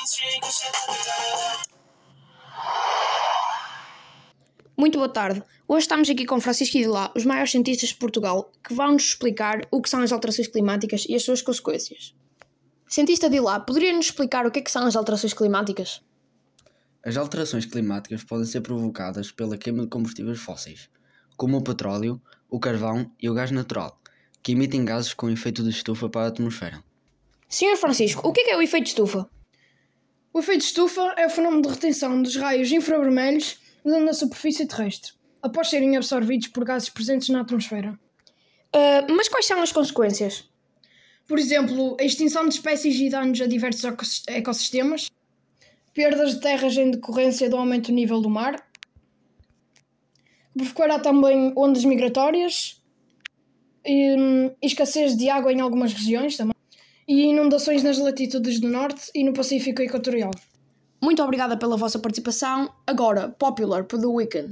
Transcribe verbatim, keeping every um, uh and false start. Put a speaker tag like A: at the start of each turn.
A: Muito boa tarde. Hoje estamos aqui com Francisco e Dilá, os maiores cientistas de Portugal, que vão-nos explicar o que são as alterações climáticas e as suas consequências. Cientista Dilá, poderia-nos explicar o que é que são as alterações climáticas?
B: As alterações climáticas podem ser provocadas pela queima de combustíveis fósseis, como o petróleo, o carvão e o gás natural, que emitem gases com efeito de estufa para a atmosfera.
A: senhor Francisco, o que é que é o efeito de estufa?
C: O efeito de estufa é o fenómeno de retenção dos raios infravermelhos na superfície terrestre, após serem absorvidos por gases presentes na atmosfera.
A: Uh, mas quais são as consequências?
C: Por exemplo, a extinção de espécies e danos a diversos ecossistemas, perdas de terras em decorrência do aumento do nível do mar, provocará também ondas migratórias, e, escassez de água em algumas regiões também, e inundações nas latitudes do norte e no Pacífico Equatorial.
A: Muito obrigada pela vossa participação. Agora, Popular por The Weeknd.